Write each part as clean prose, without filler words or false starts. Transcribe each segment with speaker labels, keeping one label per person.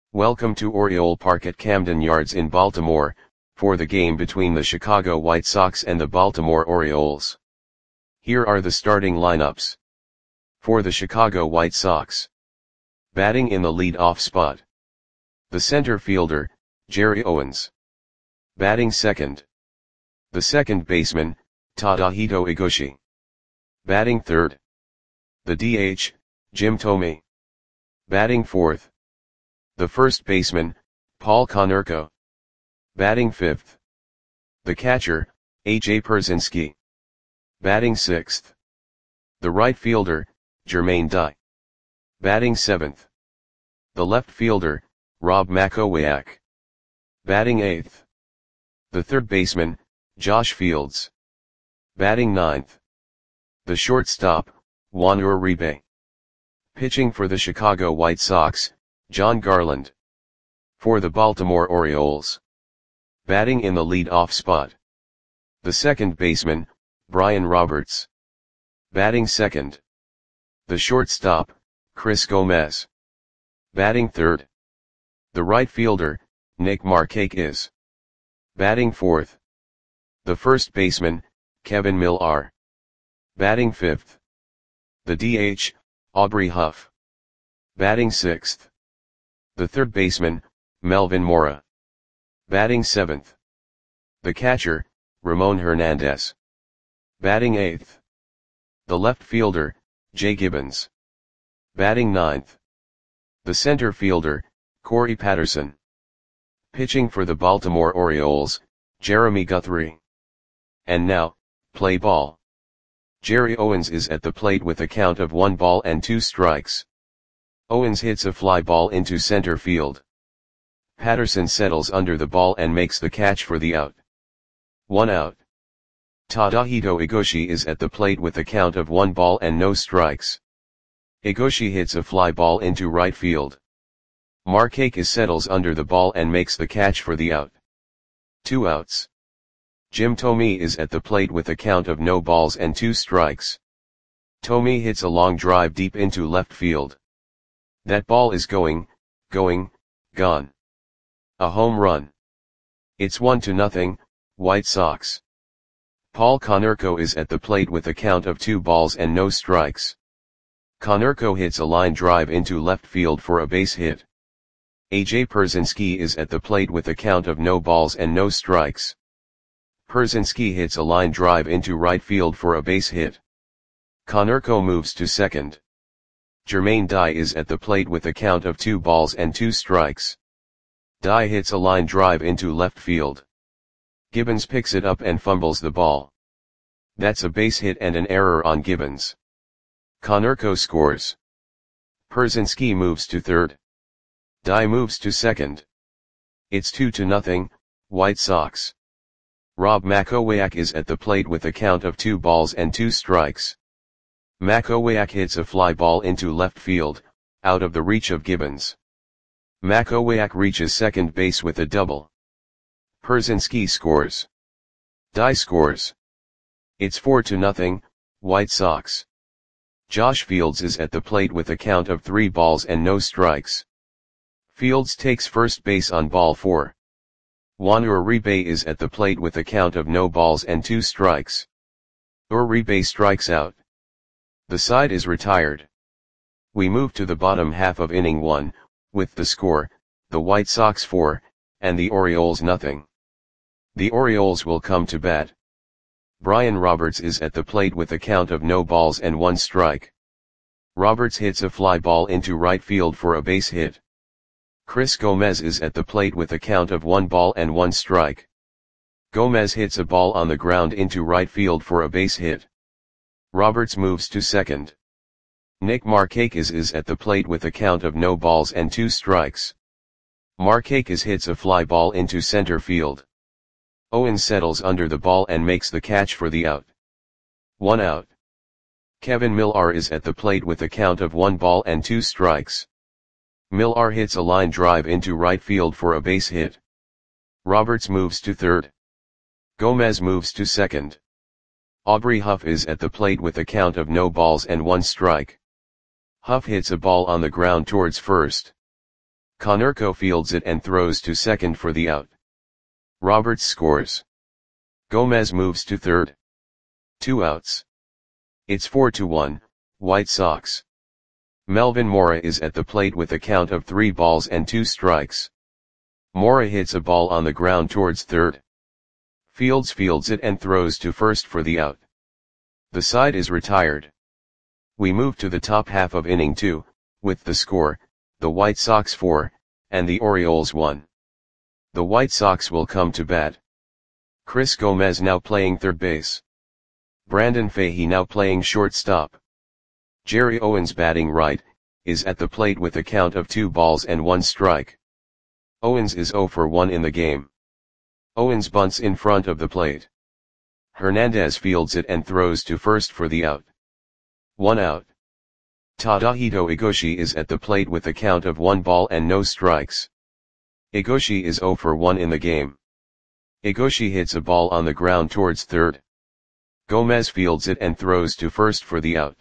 Speaker 1: Welcome to Oriole Park at Camden Yards in Baltimore, for the game between the Chicago White Sox and the Baltimore Orioles. Here are the starting lineups. For the Chicago White Sox. Batting in the lead-off spot. The center fielder, Jerry Owens. Batting second. The second baseman, Tadahito Iguchi. Batting third. The DH, Jim Thome. Batting fourth. The first baseman, Paul Konerko. Batting fifth. The catcher, A.J. Pierzynski. Batting sixth. The right fielder, Jermaine Dye. Batting seventh. The left fielder, Rob Makowiak. Batting eighth. The third baseman, Josh Fields. Batting ninth. The shortstop, Juan Uribe. Pitching for the Chicago White Sox, John Garland. For the Baltimore Orioles. Batting in the lead-off spot. The second baseman, Brian Roberts. Batting second. The shortstop, Chris Gomez. Batting third. The right fielder, Nick Markakis. Batting fourth. The first baseman, Kevin Millar. Batting fifth. The DH, Aubrey Huff. Batting sixth. The third baseman, Melvin Mora. Batting seventh. The catcher, Ramon Hernandez. Batting eighth. The left fielder, Jay Gibbons. Batting ninth. The center fielder, Corey Patterson. Pitching for the Baltimore Orioles, Jeremy Guthrie. And now, play ball. Jerry Owens is at the plate with a count of 1-2. Owens hits a fly ball into center field. Patterson settles under the ball and makes the catch for the out. 1 out. Tadahito Iguchi is at the plate with a count of 1-0. Iguchi hits a fly ball into right field. Markakis settles under the ball and makes the catch for the out. 2 outs. Jim Thome is at the plate with a count of 0-2. Thome hits a long drive deep into left field. That ball is gone. A home run. It's 1-0, White Sox. Paul Konerko is at the plate with a count of 2-0. Konerko hits a line drive into left field for a base hit. A.J. Pierzynski is at the plate with a count of 0-0. Pierzynski hits a line drive into right field for a base hit. Konerko moves to second. Jermaine Dye is at the plate with a count of 2-2. Dye hits a line drive into left field. Gibbons picks it up and fumbles the ball. That's a base hit and an error on Gibbons. Konerko scores. Pierzynski moves to third. Dye moves to second. It's 2-0, White Sox. Rob Makowiak is at the plate with a count of 2-2. Makowiak hits a fly ball into left field, out of the reach of Gibbons. Makowiak reaches second base with a double. Pierzynski scores. Dye scores. It's 4-0, White Sox. Josh Fields is at the plate with a count of 3-0. Fields takes first base on ball 4. Juan Uribe is at the plate with a count of 0-2. Uribe strikes out. The side is retired. We move to the bottom half of inning 1, with the score, the White Sox 4, and the Orioles nothing. The Orioles will come to bat. Brian Roberts is at the plate with a count of 0-1. Roberts hits a fly ball into right field for a base hit. Chris Gomez is at the plate with a count of 1-1. Gomez hits a ball on the ground into right field for a base hit. Roberts moves to second. Nick Markakis is at the plate with a count of 0-2. Markakis hits a fly ball into center field. Owens settles under the ball and makes the catch for the out. 1 out. Kevin Millar is at the plate with a count of 1-2. Millar hits a line drive into right field for a base hit. Roberts moves to third. Gomez moves to second. Aubrey Huff is at the plate with a count of 0-1. Huff hits a ball on the ground towards first. Konerko fields it and throws to second for the out. Roberts scores. Gomez moves to third. 2 outs. It's 4-1, White Sox. Melvin Mora is at the plate with a count of 3 balls and 2 strikes. Mora hits a ball on the ground towards third. Fields it and throws to first for the out. The side is retired. We move to the top half of inning 2, with the score, the White Sox 4, and the Orioles 1. The White Sox will come to bat. Chris Gomez now playing third base. Brandon Fahey now playing shortstop. Jerry Owens batting right, is at the plate with a count of 2 balls and 1 strike. Owens is 0 for 1 in the game. Owens bunts in front of the plate. Hernandez fields it and throws to first for the out. 1 out. Tadahito Igoshi is at the plate with a count of 1 ball and no strikes. Igoshi is 0 for 1 in the game. Igoshi hits a ball on the ground towards third. Gomez fields it and throws to first for the out.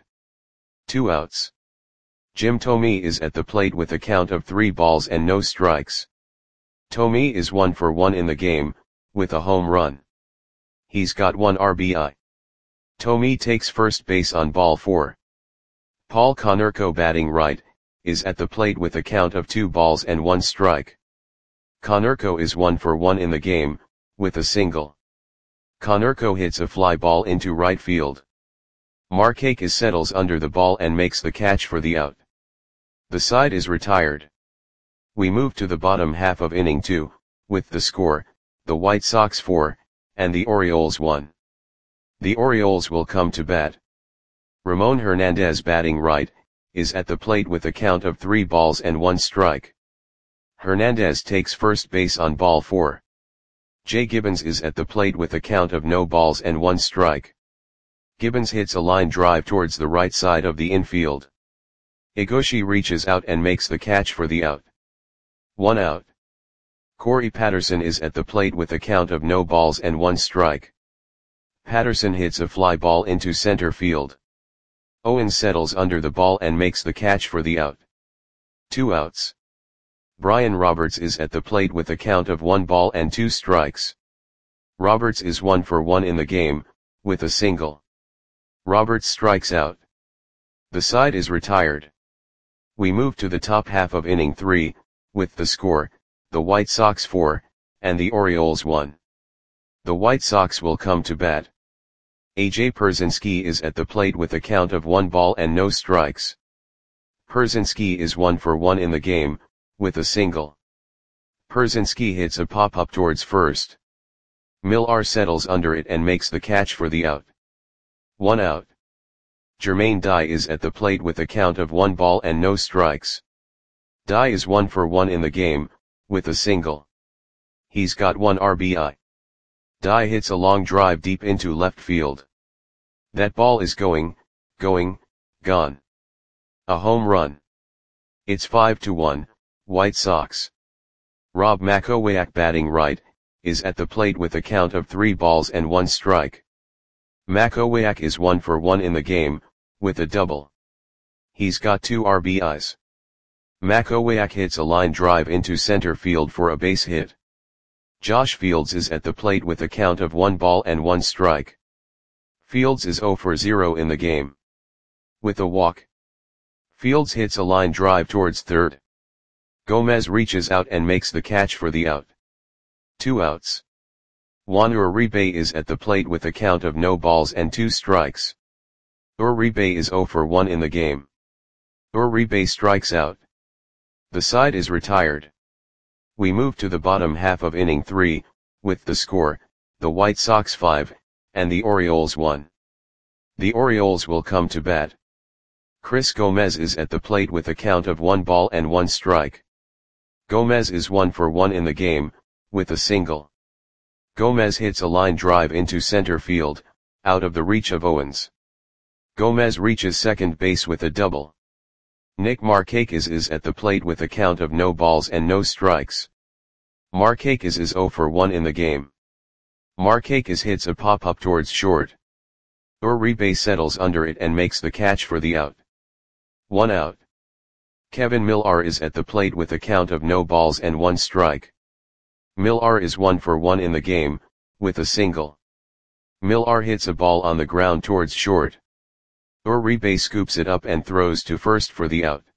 Speaker 1: 2 outs. Jim Thome is at the plate with a count of 3 balls and no strikes. Thome is 1 for 1 in the game, with a home run. He's got 1 RBI. Thome takes first base on ball 4. Paul Konerko batting right, is at the plate with a count of 2 balls and 1 strike. Konerko is 1 for 1 in the game, with a single. Konerko hits a fly ball into right field. Markakis settles under the ball and makes the catch for the out. The side is retired. We move to the bottom half of inning 2, with the score, the White Sox 4, and the Orioles 1. The Orioles will come to bat. Ramon Hernandez batting right, is at the plate with a count of 3 balls and 1 strike. Hernandez takes first base on ball 4. Jay Gibbons is at the plate with a count of no balls and 1 strike. Gibbons hits a line drive towards the right side of the infield. Igoshi reaches out and makes the catch for the out. 1 out. Corey Patterson is at the plate with a count of no balls and 1 strike. Patterson hits a fly ball into center field. Owens settles under the ball and makes the catch for the out. 2 outs. Brian Roberts is at the plate with a count of 1 ball and 2 strikes. Roberts is 1 for 1 in the game, with a single. Roberts strikes out. The side is retired. We move to the top half of inning 3, with the score, the White Sox 4, and the Orioles 1. The White Sox will come to bat. A.J. Pierzynski is at the plate with a count of 1 ball and no strikes. Pierzynski is 1 for 1 in the game, with a single. Pierzynski hits a pop-up towards first. Millar settles under it and makes the catch for the out. 1 out. Jermaine Dye is at the plate with a count of 1 ball and no strikes. Dye is 1 for 1 in the game, with a single. He's got 1 RBI. Dye hits a long drive deep into left field. That ball is going, gone. A home run. It's 5-1, White Sox. Rob Makowiak batting right, is at the plate with a count of 3 balls and 1 strike. Makowiak is 1 for 1 in the game, with a double. He's got 2 RBIs. Makowiak hits a line drive into center field for a base hit. Josh Fields is at the plate with a count of 1 ball and 1 strike. Fields is 0 for 0 in the game. With a walk. Fields hits a line drive towards third. Gomez reaches out and makes the catch for the out. 2 outs. Juan Uribe is at the plate with a count of no balls and 2 strikes. Uribe is 0 for 1 in the game. Uribe strikes out. The side is retired. We move to the bottom half of inning 3, with the score, the White Sox 5, and the Orioles 1. The Orioles will come to bat. Chris Gomez is at the plate with a count of 1 ball and 1 strike. Gomez is 1 for 1 in the game, with a single. Gomez hits a line drive into center field, out of the reach of Owens. Gomez reaches second base with a double. Nick Markakis is at the plate with a count of no balls and no strikes. Markakis is 0 for 1 in the game. Markakis hits a pop-up towards short. Uribe settles under it and makes the catch for the out. 1 out. Kevin Millar is at the plate with a count of no balls and one strike. Millar is 1 for 1 in the game, with a single. Millar hits a ball on the ground towards short. Uribe scoops it up and throws to first for the out.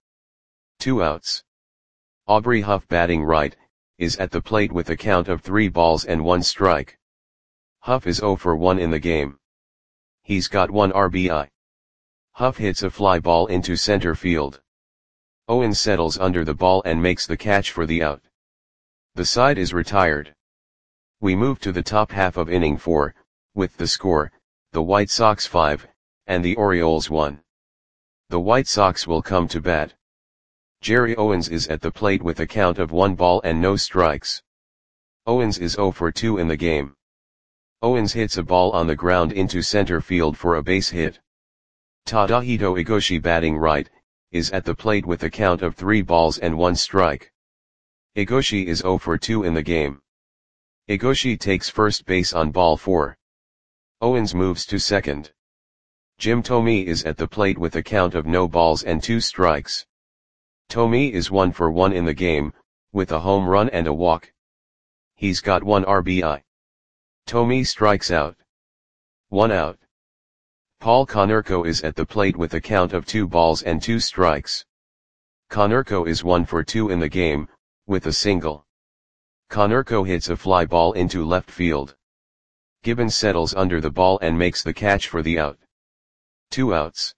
Speaker 1: 2 outs. Aubrey Huff, batting right, is at the plate with a count of 3 balls and 1 strike. Huff is 0 for 1 in the game. He's got 1 RBI. Huff hits a fly ball into center field. Owens settles under the ball and makes the catch for the out. The side is retired. We move to the top half of inning 4, with the score, the White Sox 5, and the Orioles 1. The White Sox will come to bat. Jerry Owens is at the plate with a count of 1 ball and no strikes. Owens is 0 for 2 in the game. Owens hits a ball on the ground into center field for a base hit. Tadahito Igoshi, batting right, is at the plate with a count of 3 balls and 1 strike. Igoshi is 0 for 2 in the game. Igoshi takes first base on ball 4. Owens moves to second. Jim Thome is at the plate with a count of no balls and 2 strikes. Thome is 1 for 1 in the game, with a home run and a walk. He's got 1 RBI. Thome strikes out. 1 out. Paul Konerko is at the plate with a count of 2 balls and 2 strikes. Konerko is 1 for 2 in the game, with a single. Konerko hits a fly ball into left field. Gibbons settles under the ball and makes the catch for the out. 2 outs.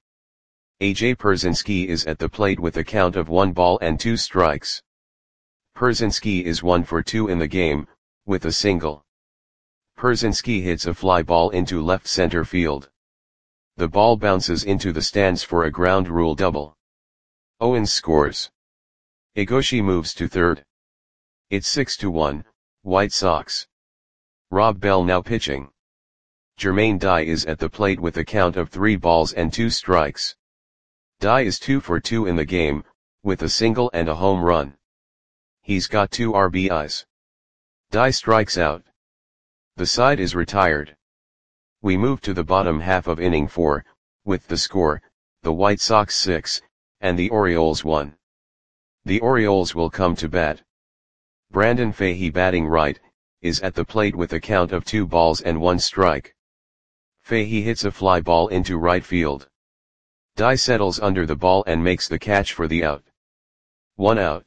Speaker 1: AJ Pierzynski is at the plate with a count of 1 ball and 2 strikes. Pierzynski is 1 for 2 in the game, with a single. Pierzynski hits a fly ball into left center field. The ball bounces into the stands for a ground rule double. Owens scores. Igoshi moves to third. It's 6-1, White Sox. Rob Bell now pitching. Jermaine Dye is at the plate with a count of 3 balls and 2 strikes. Dye is 2 for 2 in the game, with a single and a home run. He's got 2 RBIs. Dye strikes out. The side is retired. We move to the bottom half of inning 4, with the score, the White Sox 6, and the Orioles 1. The Orioles will come to bat. Brandon Fahey, batting right, is at the plate with a count of 2 balls and 1 strike. Fahey hits a fly ball into right field. Dye settles under the ball and makes the catch for the out. 1 out.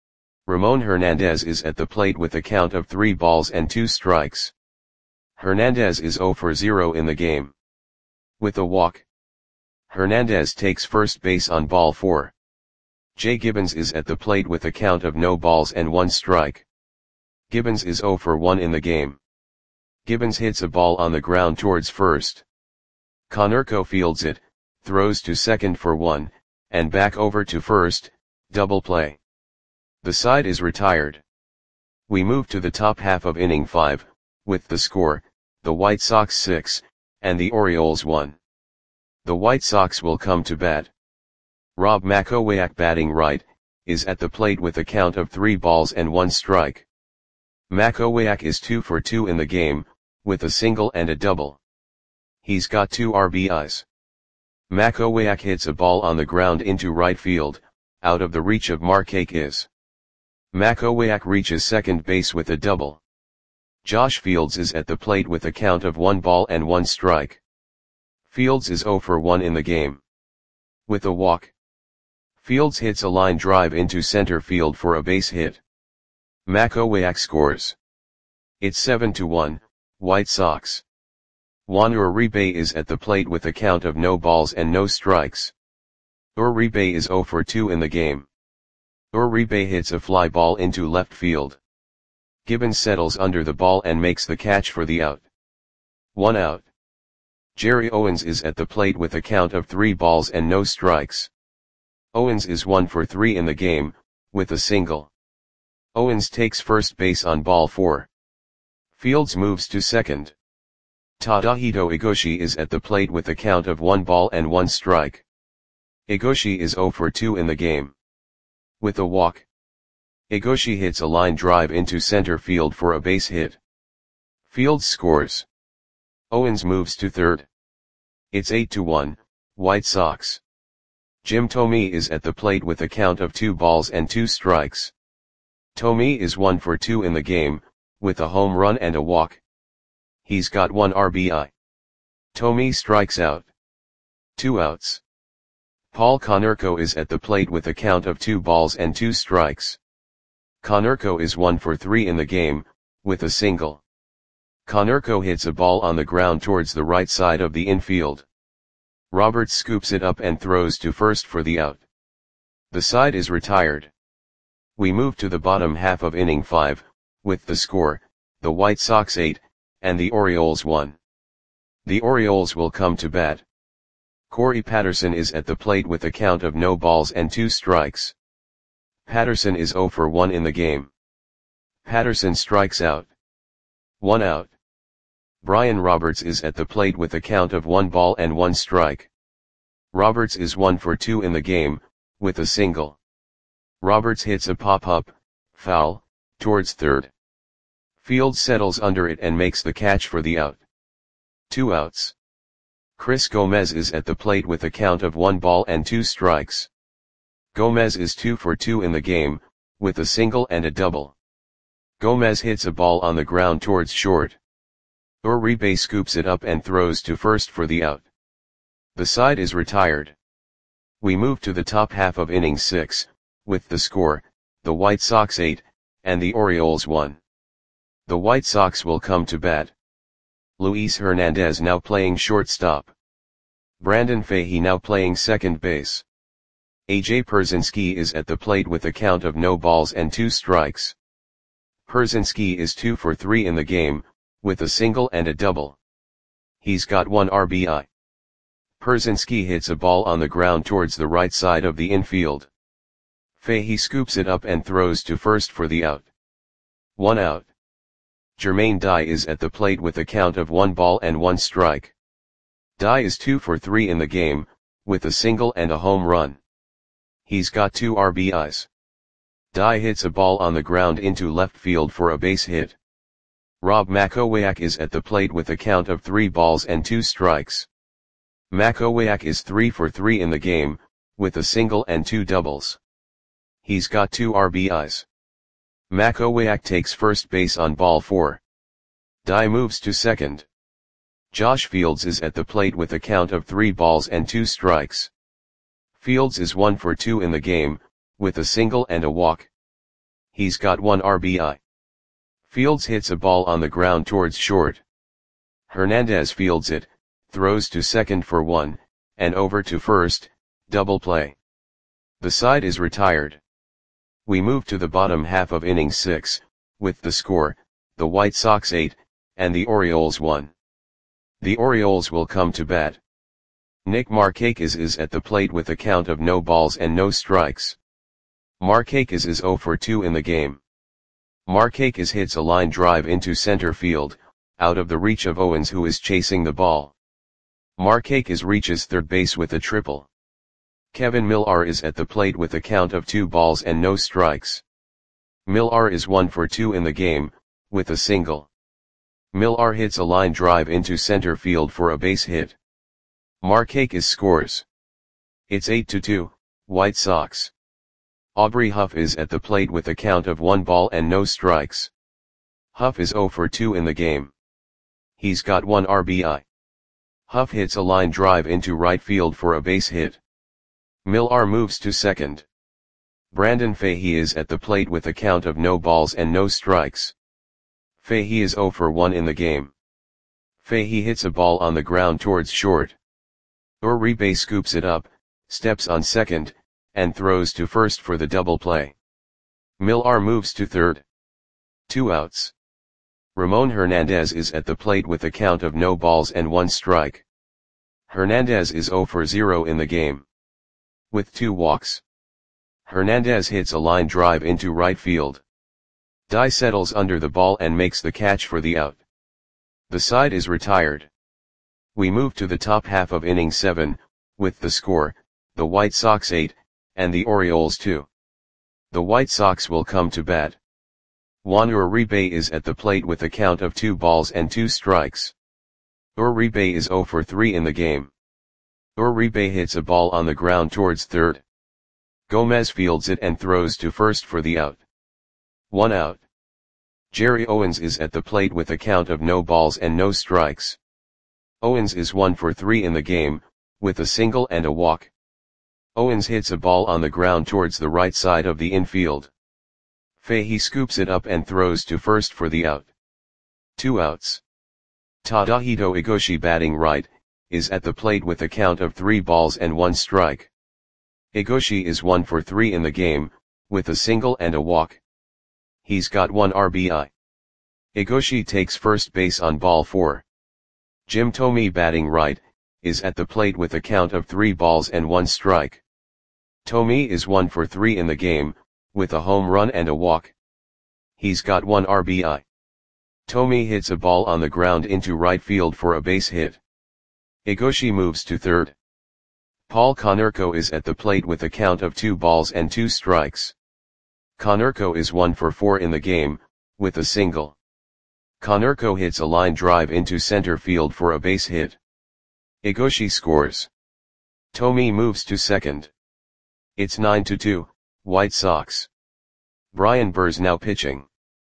Speaker 1: Ramon Hernandez is at the plate with a count of 3 balls and 2 strikes. Hernandez is 0 for 0 in the game. With a walk. Hernandez takes first base on ball 4. Jay Gibbons is at the plate with a count of no balls and 1 strike. Gibbons is 0 for 1 in the game. Gibbons hits a ball on the ground towards first. Konerko fields it, throws to second for 1, and back over to first, double play. The side is retired. We move to the top half of inning 5, with the score, the White Sox 6, and the Orioles 1. The White Sox will come to bat. Rob Makowiak, batting right, is at the plate with a count of 3 balls and 1 strike. Makowiak is 2 for 2 in the game, with a single and a double. He's got 2 RBIs. Makowiak hits a ball on the ground into right field, out of the reach of Mark Akis. Makowiak reaches second base with a double. Josh Fields is at the plate with a count of 1 ball and 1 strike. Fields is 0 for 1 in the game. With a walk. Fields hits a line drive into center field for a base hit. Makowiak scores. It's 7-1, White Sox. Juan Uribe is at the plate with a count of no balls and no strikes. Uribe is 0 for 2 in the game. Uribe hits a fly ball into left field. Gibbons settles under the ball and makes the catch for the out. 1 out. Jerry Owens is at the plate with a count of 3 balls and no strikes. Owens is 1 for 3 in the game, with a single. Owens takes first base on ball 4. Fields moves to second. Tadahito Igoshi is at the plate with a count of 1 ball and 1 strike. Igoshi is 0 for 2 in the game. With a walk. Igoshi hits a line drive into center field for a base hit. Fields scores. Owens moves to third. It's 8-1, White Sox. Jim Thome is at the plate with a count of 2 balls and 2 strikes. Thome is 1 for 2 in the game, with a home run and a walk. He's got 1 RBI. Thome strikes out. 2 outs. Paul Konerko is at the plate with a count of 2 balls and 2 strikes. Konerko is 1 for 3 in the game, with a single. Konerko hits a ball on the ground towards the right side of the infield. Roberts scoops it up and throws to first for the out. The side is retired. We move to the bottom half of inning 5, with the score, the White Sox 8, and the Orioles 1. The Orioles will come to bat. Corey Patterson is at the plate with a count of no balls and 2 strikes. Patterson is 0 for 1 in the game. Patterson strikes out. 1 out. Brian Roberts is at the plate with a count of 1 ball and 1 strike. Roberts is 1 for 2 in the game, with a single. Roberts hits a pop-up, foul, towards third. Fields settles under it and makes the catch for the out. 2 outs. Chris Gomez is at the plate with a count of 1 ball and 2 strikes. Gomez is 2 for 2 in the game, with a single and a double. Gomez hits a ball on the ground towards short. Uribe scoops it up and throws to first for the out. The side is retired. We move to the top half of inning 6, with the score, the White Sox 8, and the Orioles 1. The White Sox will come to bat. Luis Hernandez now playing shortstop. Brandon Fahey now playing second base. A.J. Pierzynski is at the plate with a count of no balls and 2 strikes. Pierzynski is 2 for 3 in the game, with a single and a double. He's got 1 RBI. Pierzynski hits a ball on the ground towards the right side of the infield. Fahey scoops it up and throws to first for the out. 1 out. Jermaine Dye is at the plate with a count of 1 ball and 1 strike. Dye is 2 for 3 in the game, with a single and a home run. He's got 2 RBIs. Dye hits a ball on the ground into left field for a base hit. Rob Makowiak is at the plate with a count of 3 balls and 2 strikes. Makowiak is 3 for 3 in the game, with a single and 2 doubles. He's got 2 RBIs. Makowiak takes first base on ball 4. Dye moves to second. Josh Fields is at the plate with a count of 3 balls and 2 strikes. Fields is 1 for 2 in the game, with a single and a walk. He's got 1 RBI. Fields hits a ball on the ground towards short. Hernandez fields it, throws to second for 1, and over to first, double play. The side is retired. We move to the bottom half of inning 6, with the score, the White Sox 8, and the Orioles 1. The Orioles will come to bat. Nick Markakis is at the plate with a count of no balls and no strikes. Markakis is 0 for 2 in the game. Markakis hits a line drive into center field, out of the reach of Owens, who is chasing the ball. Markakis reaches third base with a triple. Kevin Millar is at the plate with a count of 2 balls and no strikes. Millar is 1 for 2 in the game, with a single. Millar hits a line drive into center field for a base hit. Markakis scores. It's 8-2, White Sox. Aubrey Huff is at the plate with a count of 1 ball and no strikes. Huff is 0 for 2 in the game. He's got 1 RBI. Huff hits a line drive into right field for a base hit. Millar moves to second. Brandon Fahey is at the plate with a count of no balls and no strikes. Fahey is 0 for 1 in the game. Fahey hits a ball on the ground towards short. Uribe scoops it up, steps on second, and throws to first for the double play. Millar moves to third. 2 outs. Ramon Hernandez is at the plate with a count of no balls and 1 strike. Hernandez is 0 for 0 in the game. With 2 walks. Hernandez hits a line drive into right field. Dye settles under the ball and makes the catch for the out. The side is retired. We move to the top half of inning 7, with the score, the White Sox 8, and the Orioles 2. The White Sox will come to bat. Juan Uribe is at the plate with a count of 2 balls and 2 strikes. Uribe is 0 for 3 in the game. Uribe hits a ball on the ground towards third. Gomez fields it and throws to first for the out. 1 out. Jerry Owens is at the plate with a count of no balls and no strikes. Owens is 1 for 3 in the game, with a single and a walk. Owens hits a ball on the ground towards the right side of the infield. Fahey scoops it up and throws to first for the out. 2 outs. Tadahito Igoshi, batting right, is at the plate with a count of 3 balls and 1 strike. Igoshi is 1 for 3 in the game, with a single and a walk. He's got 1 RBI. Igoshi takes first base on ball 4. Jim Thome, batting right, is at the plate with a count of 3 balls and 1 strike. Thome is 1 for 3 in the game, with a home run and a walk. He's got 1 RBI. Thome hits a ball on the ground into right field for a base hit. Igoshi moves to third. Paul Konerko is at the plate with a count of 2 balls and 2 strikes. Konerko is 1 for 4 in the game, with a single. Konerko hits a line drive into center field for a base hit. Igoshi scores. Thome moves to second. It's 9-2, White Sox. Brian Burrs now pitching.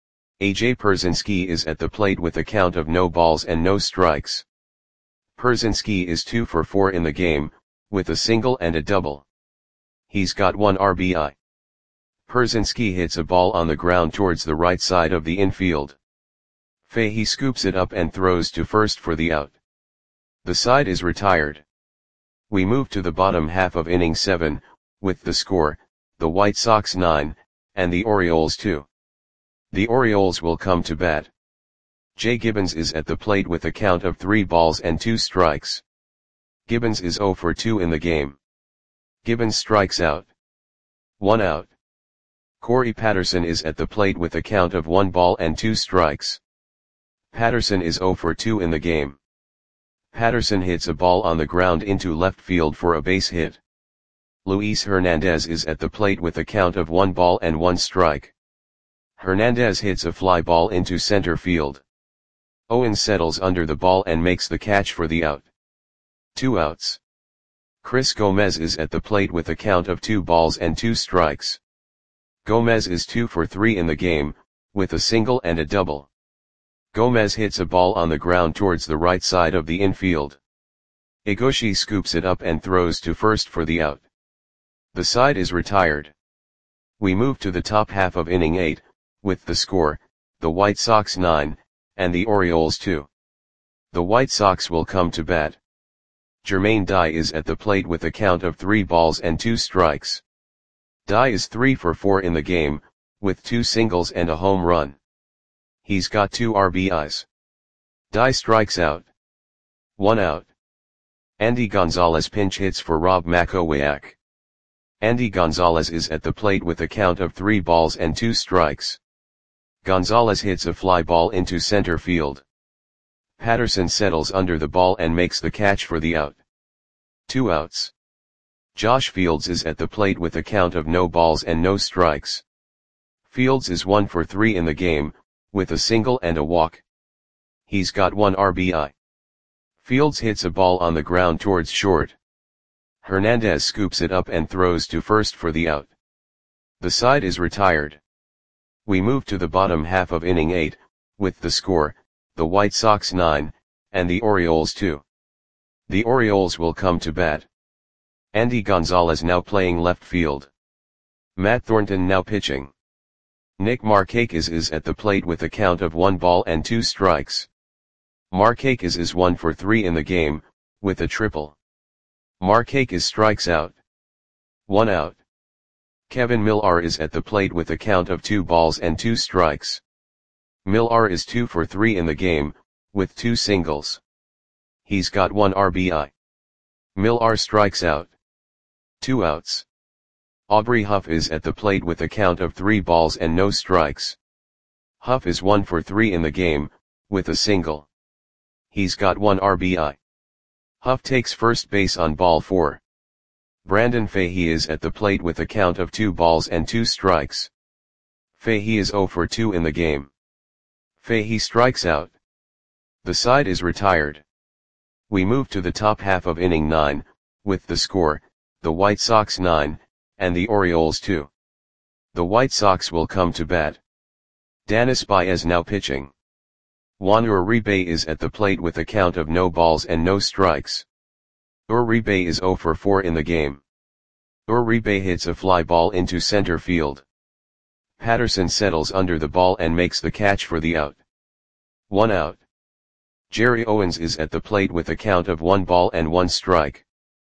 Speaker 1: AJ Pierzynski is at the plate with a count of no balls and no strikes. Pierzynski is 2 for 4 in the game, with a single and a double. He's got 1 RBI. Pierzynski hits a ball on the ground towards the right side of the infield. Fahey scoops it up and throws to first for the out. The side is retired. We move to the bottom half of inning 7, with the score, the White Sox 9, and the Orioles 2. The Orioles will come to bat. Jay Gibbons is at the plate with a count of 3 balls and 2 strikes. Gibbons is 0 for 2 in the game. Gibbons strikes out. 1 out. Corey Patterson is at the plate with a count of 1 ball and 2 strikes. Patterson is 0 for 2 in the game. Patterson hits a ball on the ground into left field for a base hit. Luis Hernandez is at the plate with a count of 1 ball and 1 strike. Hernandez hits a fly ball into center field. Owens settles under the ball and makes the catch for the out. 2 outs. Chris Gomez is at the plate with a count of 2 balls and 2 strikes. Gomez is 2 for 3 in the game, with a single and a double. Gomez hits a ball on the ground towards the right side of the infield. Igoshi scoops it up and throws to first for the out. The side is retired. We move to the top half of inning 8, with the score, the White Sox 9, and the Orioles 2. The White Sox will come to bat. Jermaine Dye is at the plate with a count of 3 balls and 2 strikes. Dye is 3 for 4 in the game, with 2 singles and a home run. He's got 2 RBIs. Dye strikes out. 1 out. Andy Gonzalez pinch hits for Rob Makowiak. Andy Gonzalez is at the plate with a count of 3 balls and 2 strikes. Gonzalez hits a fly ball into center field. Patterson settles under the ball and makes the catch for the out. 2 outs. Josh Fields is at the plate with a count of no balls and no strikes. Fields is 1 for 3 in the game, with a single and a walk. He's got 1 RBI. Fields hits a ball on the ground towards short. Hernandez scoops it up and throws to first for the out. The side is retired. We move to the bottom half of inning 8, with the score, the White Sox 9, and the Orioles 2. The Orioles will come to bat. Andy Gonzalez now playing left field. Matt Thornton now pitching. Nick Markakis is at the plate with a count of 1 ball and 2 strikes. Markakis is 1 for 3 in the game, with a triple. Markakis strikes out. 1 out. Kevin Millar is at the plate with a count of 2 balls and 2 strikes. Millar is 2 for 3 in the game, with 2 singles. He's got 1 RBI. Millar strikes out. 2 outs. Aubrey Huff is at the plate with a count of 3 balls and no strikes. Huff is 1 for 3 in the game, with a single. He's got 1 RBI. Huff takes first base on ball 4. Brandon Fahey is at the plate with a count of 2 balls and 2 strikes. Fahey is 0 for 2 in the game. Fahey strikes out. The side is retired. We move to the top half of inning 9, with the score, the White Sox 9, and the Orioles 2. The White Sox will come to bat. Danis Baez now pitching. Juan Uribe is at the plate with a count of no balls and no strikes. Uribe is 0 for 4 in the game. Uribe hits a fly ball into center field. Patterson settles under the ball and makes the catch for the out. 1 out. Jerry Owens is at the plate with a count of 1 ball and 1 strike.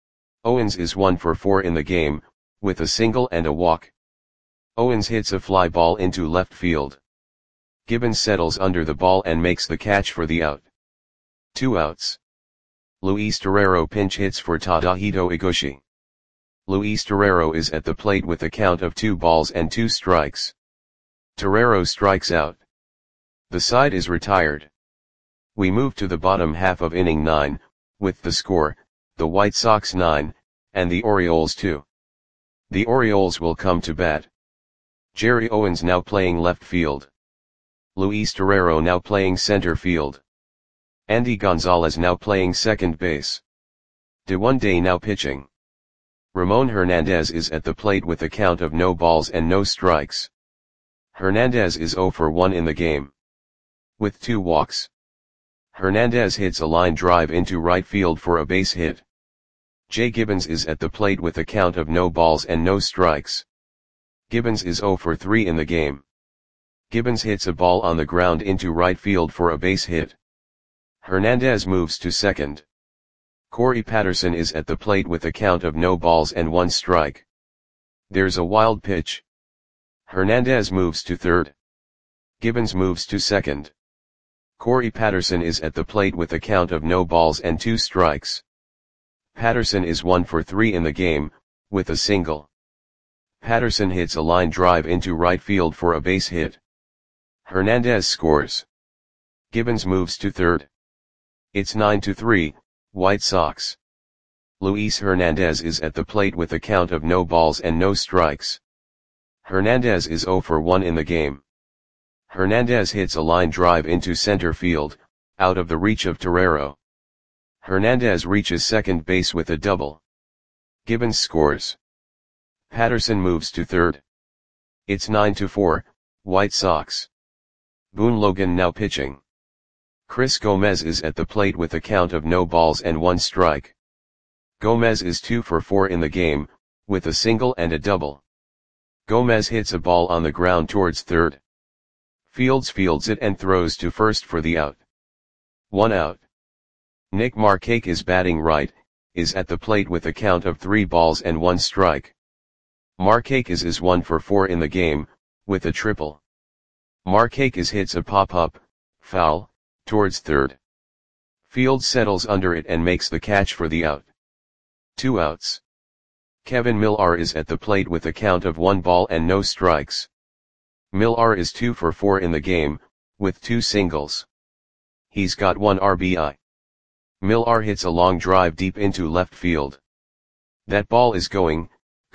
Speaker 1: Owens is 1 for 4 in the game, with a single and a walk. Owens hits a fly ball into left field. Gibbons settles under the ball and makes the catch for the out. 2 outs. Luis Torrero pinch hits for Tadahito Iguchi. Luis Torrero is at the plate with a count of 2 balls and 2 strikes. Torrero strikes out. The side is retired. We move to the bottom half of inning 9, with the score, the White Sox 9, and the Orioles 2. The Orioles will come to bat. Jerry Owens now playing left field. Luis Torrero now playing center field. Andy Gonzalez now playing second base. Dewande now pitching. Ramon Hernandez is at the plate with a count of no balls and no strikes. Hernandez is 0 for 1 in the game. With 2 walks. Hernandez hits a line drive into right field for a base hit. Jay Gibbons is at the plate with a count of no balls and no strikes. Gibbons is 0 for 3 in the game. Gibbons hits a ball on the ground into right field for a base hit. Hernandez moves to second. Corey Patterson is at the plate with a count of no balls and 1 strike. There's a wild pitch. Hernandez moves to third. Gibbons moves to second. Corey Patterson is at the plate with a count of no balls and 2 strikes. Patterson is 1 for 3 in the game, with a single. Patterson hits a line drive into right field for a base hit. Hernandez scores. Gibbons moves to third. It's 9-3, White Sox. Luis Hernandez is at the plate with a count of no balls and no strikes. Hernandez is 0 for 1 in the game. Hernandez hits a line drive into center field, out of the reach of Torrero. Hernandez reaches second base with a double. Gibbons scores. Patterson moves to third. It's 9-4, White Sox. Boone Logan now pitching. Chris Gomez is at the plate with a count of no balls and 1 strike. Gomez is 2 for 4 in the game, with a single and a double. Gomez hits a ball on the ground towards third. Fields fields it and throws to first for the out. 1 out. Nick Markakis is batting right, is at the plate with a count of 3 balls and 1 strike. Markakis is 1 for 4 in the game, with a triple. Markakis hits a pop-up, foul, towards third. Fields settles under it and makes the catch for the out. 2 outs. Kevin Millar is at the plate with a count of 1 ball and no strikes. Millar is 2 for 4 in the game, with 2 singles. He's got 1 RBI. Millar hits a long drive deep into left field. That ball is going,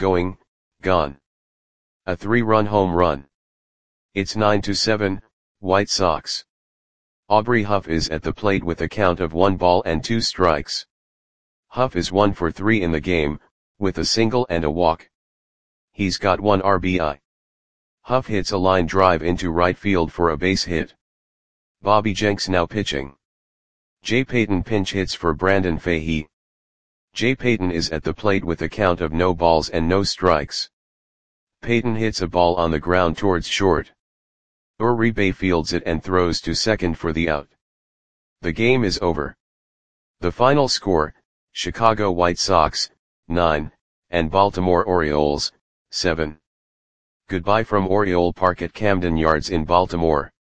Speaker 1: gone. A 3-run home run. It's 9-7, White Sox. Aubrey Huff is at the plate with a count of 1 ball and 2 strikes. Huff is 1 for 3 in the game, with a single and a walk. He's got 1 RBI. Huff hits a line drive into right field for a base hit. Bobby Jenks now pitching. Jay Payton pinch hits for Brandon Fahey. Jay Payton is at the plate with a count of no balls and no strikes. Payton hits a ball on the ground towards short. Uribe fields it and throws to second for the out. The game is over. The final score, Chicago White Sox, 9, and Baltimore Orioles, 7. Goodbye from Oriole Park at Camden Yards in Baltimore.